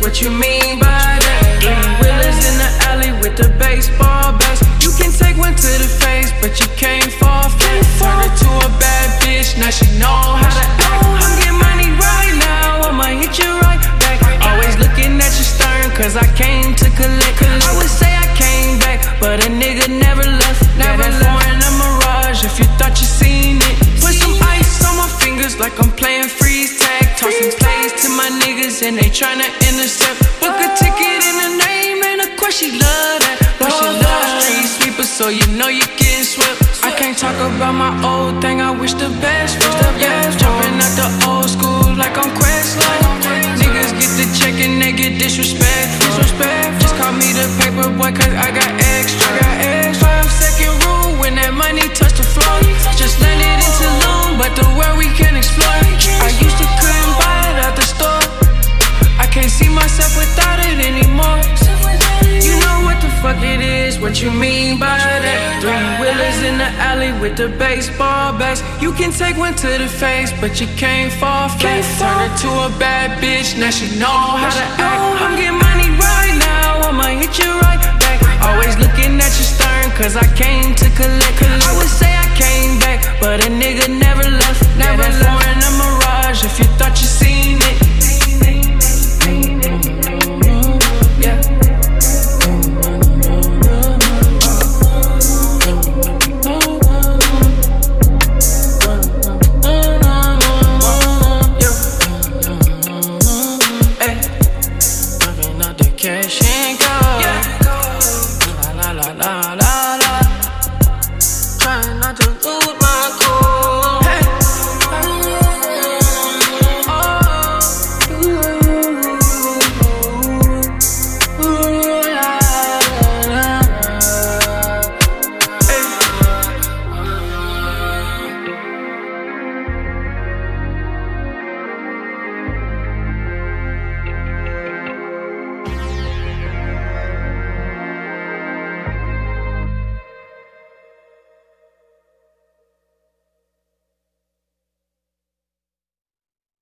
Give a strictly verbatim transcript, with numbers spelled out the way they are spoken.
what you mean by that? Three wheelers in the alley with the baseball bats. You can take one to the face, but you can't fall flat. Turn her to a bad bitch, now she know how to act. I'm getting money right now, I'ma hit you right back. Always looking at you stern, cause I came to collect. I would say I came back, but a nigga never left. Never left. Foreign a mirage, if you thought you seen it. Put some ice on my fingers like I'm playing freeze tag. Tossing plays to my niggas and they tryna intercept. Book a ticket in the name and of course she love that. But she love street sweepers, so you know you getting swept. I can't talk about my old thing, I wish the best for. Yeah, jumping out the old school like I'm Questlove. Niggas get the check and they get disrespectful. Just call me the paper boy cause I got extra. Five second rule when that money touch the floor. Just landed in Tulum, but the world we can explore. I used to couldn't buy it at the store. I can't see myself without it anymore. You know what the fuck it is, what you mean by that? Three wheelers in the alley with the baseball bats. You can take one to the face, but you can't fall flat. Turn her to a bad bitch, now she know how to act. I'm getting money right now, I'ma hit you right back. Always looking at you stern, cause I came to collect. I would say I came back, but a nigga never left. Never left. Foreign a mirage, if you thought you seen it. Yeah. Cash and go. Yeah.